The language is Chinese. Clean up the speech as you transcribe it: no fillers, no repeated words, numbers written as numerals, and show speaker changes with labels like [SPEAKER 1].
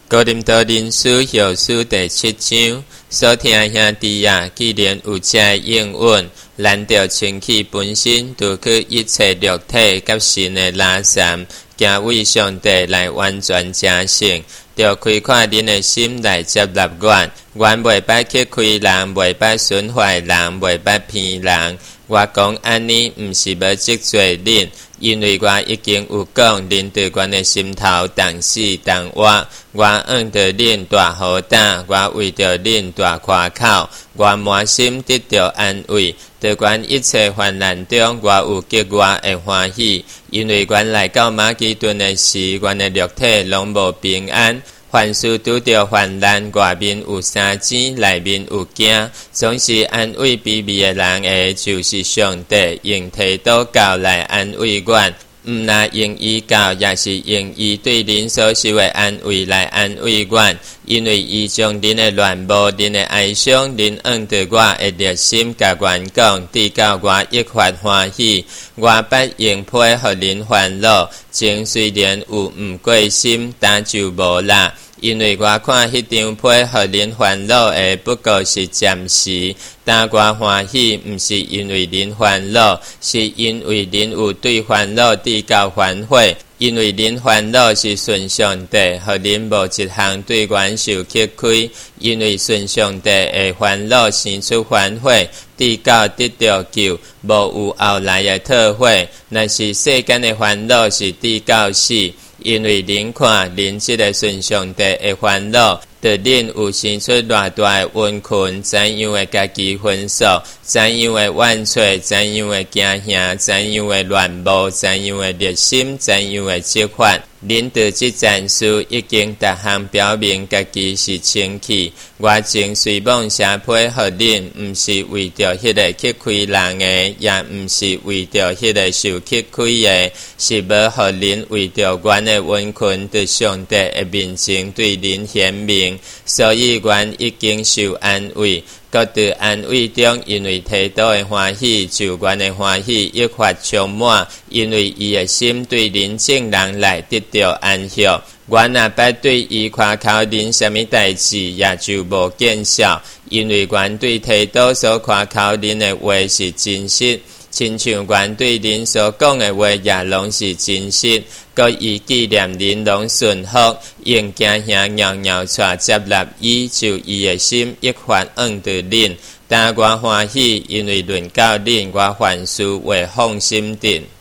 [SPEAKER 1] 哥林多人书后书第7章，所听兄弟啊，既然有这应允，咱着清气本身，除去一切肉体甲神的拉散，行为上帝来完全成圣，着开阔恁的心来接纳阮。阮袂捌去开人，袂捌损坏人，袂捌骗人。我讲安尼，毋是要责罪恁。因为我已经有讲，恁对阮的心头动死动活，我按着恁大好胆，我为着恁大夸口，我满心得到安慰。在阮一切患难中，我有极外的欢喜，因为阮来到马其顿的时，阮的肉体拢无平安。凡事拄着患难，外面有三钱，内面有惊，总是安慰卑微的人的，就是上帝用提祷告来安慰阮。毋那用伊教，也是用伊对恁所受的安慰来安慰阮，因为伊将恁的乱无、恁的哀伤、恁按着我的热心甲阮讲，直到我一发欢喜。我不用配合恁烦恼，情虽然有毋过心，但就无啦。因为我看迄张配合恁烦恼的不过是暂时，但我欢喜毋是因为恁烦恼，是因为恁有对烦恼直到反悔。因为恁烦恼是顺上帝，互恁无一项对阮受吃亏。因为顺上帝的烦恼生出反悔，直到得到救，无有后来的退悔。若是世间的烦恼是直到死。因为恁看，恁这个顺上帝的烦恼，对恁有生出偌大的温困，怎样的家己分数，怎样的怨啜，怎样的惊吓，怎样的乱无，怎样的热心，怎样的执法。恁对这件事已经逐项表明家己是清气。我情随梦想配合恁，毋是为着迄个去开人的，也毋是为着迄个受去开的，是要互恁为着阮的温困对上帝的面前对恁显明。所以阮已经受安慰。各伫安慰中，因为提到的欢喜，就阮的欢喜一发充满，因为伊的心对恁正人来得到安息。阮若捌对伊夸口恁什么代志，也就无见效，因为阮对提到所夸口恁的话是真实，亲像阮对恁所讲的话也拢是真实。搁伊纪念恁拢顺服，用惊吓袅袅带接纳伊，就伊的心一发按着恁。但我欢喜，因为论到恁，我凡事会放心定。